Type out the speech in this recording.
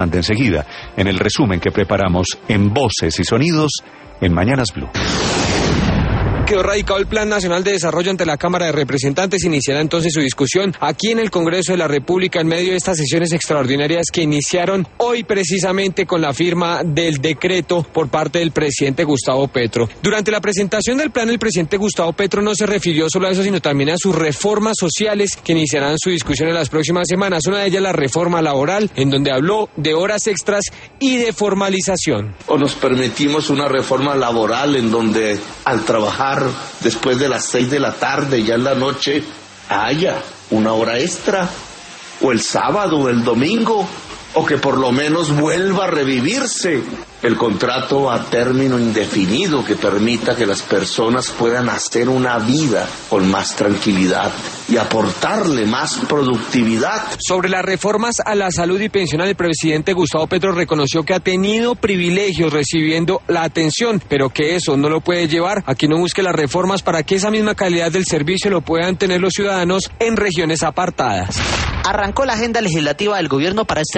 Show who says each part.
Speaker 1: enseguida en el resumen que preparamos en Voces y Sonidos en Mañanas Blue.
Speaker 2: Quedó radicado el Plan Nacional de Desarrollo ante la Cámara de Representantes. Iniciará entonces su discusión aquí en el Congreso de la República en medio de estas sesiones extraordinarias que iniciaron hoy precisamente con la firma del decreto por parte del presidente Gustavo Petro. Durante la presentación del plan, el presidente Gustavo Petro no se refirió solo a eso, sino también a sus reformas sociales que iniciarán su discusión en las próximas semanas. Una de ellas, la reforma laboral, en donde habló de horas extras y de formalización.
Speaker 3: O nos permitimos una reforma laboral en donde al trabajar después de las 6 de la tarde, ya en la noche, haya una hora extra, o el sábado o el domingo, o que por lo menos vuelva a revivirse el contrato a término indefinido que permita que las personas puedan hacer una vida con más tranquilidad y aportarle más productividad.
Speaker 2: Sobre las reformas a la salud y pensión, el presidente Gustavo Petro reconoció que ha tenido privilegios recibiendo la atención, pero que eso no lo puede llevar a que no busque las reformas para que esa misma calidad del servicio lo puedan tener los ciudadanos en regiones apartadas.
Speaker 4: Arrancó la agenda legislativa del gobierno para este